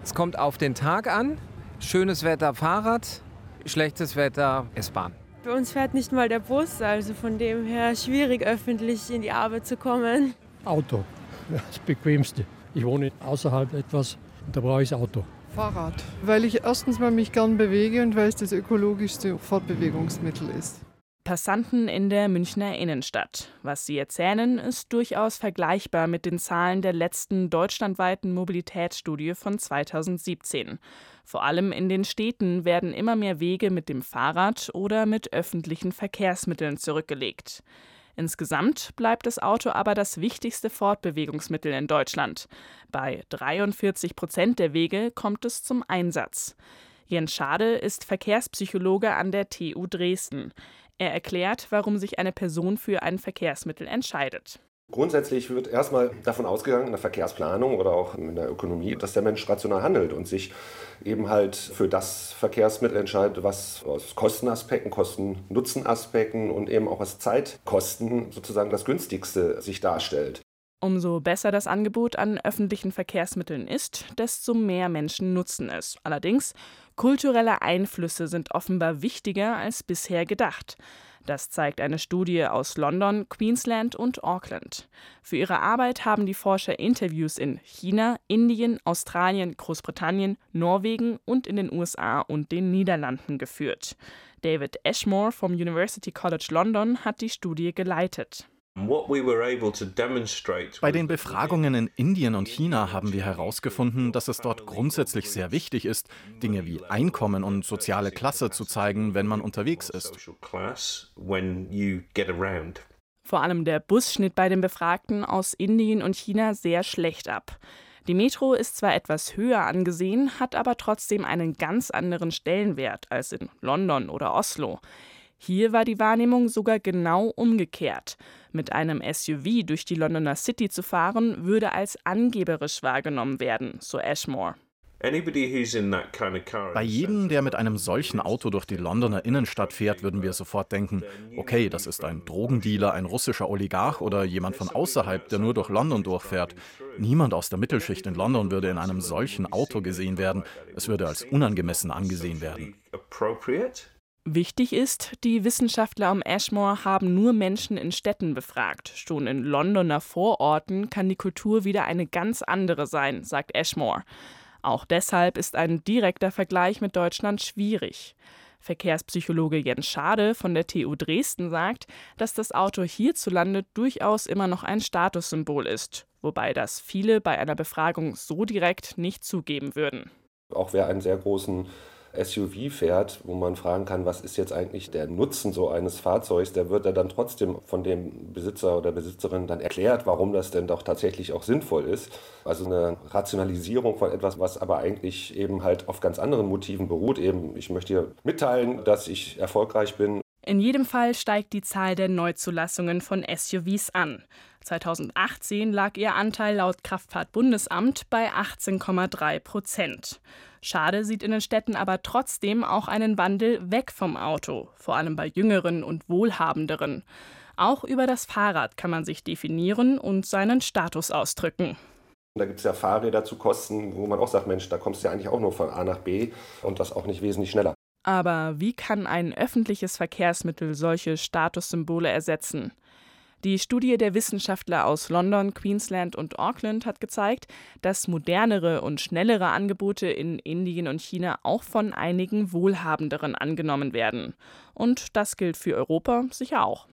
Es kommt auf den Tag an. Schönes Wetter Fahrrad, schlechtes Wetter S-Bahn. Bei uns fährt nicht mal der Bus, also von dem her schwierig, öffentlich in die Arbeit zu kommen. Auto, das Bequemste. Ich wohne außerhalb etwas und da brauche ich das Auto. Fahrrad, weil ich erstens mal mich gern bewege und weil es das ökologischste Fortbewegungsmittel ist. Passanten in der Münchner Innenstadt. Was sie erzählen, ist durchaus vergleichbar mit den Zahlen der letzten deutschlandweiten Mobilitätsstudie von 2017. Vor allem in den Städten werden immer mehr Wege mit dem Fahrrad oder mit öffentlichen Verkehrsmitteln zurückgelegt. Insgesamt bleibt das Auto aber das wichtigste Fortbewegungsmittel in Deutschland. Bei 43% der Wege kommt es zum Einsatz. Jens Schade ist Verkehrspsychologe an der TU Dresden. Er erklärt, warum sich eine Person für ein Verkehrsmittel entscheidet. Grundsätzlich wird erstmal davon ausgegangen, in der Verkehrsplanung oder auch in der Ökonomie, dass der Mensch rational handelt und sich eben halt für das Verkehrsmittel entscheidet, was aus Kostenaspekten, Kosten-Nutzen-Aspekten und eben auch aus Zeitkosten sozusagen das günstigste sich darstellt. Umso besser das Angebot an öffentlichen Verkehrsmitteln ist, desto mehr Menschen nutzen es. Allerdings, kulturelle Einflüsse sind offenbar wichtiger als bisher gedacht. Das zeigt eine Studie aus London, Queensland und Auckland. Für ihre Arbeit haben die Forscher Interviews in China, Indien, Australien, Großbritannien, Norwegen und in den USA und den Niederlanden geführt. David Ashmore vom University College London hat die Studie geleitet. Bei den Befragungen in Indien und China haben wir herausgefunden, dass es dort grundsätzlich sehr wichtig ist, Dinge wie Einkommen und soziale Klasse zu zeigen, wenn man unterwegs ist. Vor allem der Bus schnitt bei den Befragten aus Indien und China sehr schlecht ab. Die Metro ist zwar etwas höher angesehen, hat aber trotzdem einen ganz anderen Stellenwert als in London oder Oslo. Hier war die Wahrnehmung sogar genau umgekehrt. Mit einem SUV durch die Londoner City zu fahren, würde als angeberisch wahrgenommen werden, so Ashmore. Bei jedem, der mit einem solchen Auto durch die Londoner Innenstadt fährt, würden wir sofort denken, okay, das ist ein Drogendealer, ein russischer Oligarch oder jemand von außerhalb, der nur durch London durchfährt. Niemand aus der Mittelschicht in London würde in einem solchen Auto gesehen werden. Es würde als unangemessen angesehen werden. Wichtig ist, die Wissenschaftler um Ashmore haben nur Menschen in Städten befragt. Schon in Londoner Vororten kann die Kultur wieder eine ganz andere sein, sagt Ashmore. Auch deshalb ist ein direkter Vergleich mit Deutschland schwierig. Verkehrspsychologe Jens Schade von der TU Dresden sagt, dass das Auto hierzulande durchaus immer noch ein Statussymbol ist, wobei das viele bei einer Befragung so direkt nicht zugeben würden. Auch wer einen sehr großen SUV fährt, wo man fragen kann, was ist jetzt eigentlich der Nutzen so eines Fahrzeugs, der wird dann trotzdem von dem Besitzer oder Besitzerin dann erklärt, warum das denn doch tatsächlich auch sinnvoll ist. Also eine Rationalisierung von etwas, was aber eigentlich eben halt auf ganz anderen Motiven beruht. Eben, ich möchte hier mitteilen, dass ich erfolgreich bin. In jedem Fall steigt die Zahl der Neuzulassungen von SUVs an. 2018 lag ihr Anteil laut Kraftfahrtbundesamt bei 18,3%. Schade sieht in den Städten aber trotzdem auch einen Wandel weg vom Auto, vor allem bei Jüngeren und Wohlhabenderen. Auch über das Fahrrad kann man sich definieren und seinen Status ausdrücken. Da gibt es ja Fahrräder zu Kosten, wo man auch sagt, Mensch, da kommst du ja eigentlich auch nur von A nach B und das auch nicht wesentlich schneller. Aber wie kann ein öffentliches Verkehrsmittel solche Statussymbole ersetzen? Die Studie der Wissenschaftler aus London, Queensland und Auckland hat gezeigt, dass modernere und schnellere Angebote in Indien und China auch von einigen Wohlhabenderen angenommen werden. Und das gilt für Europa sicher auch.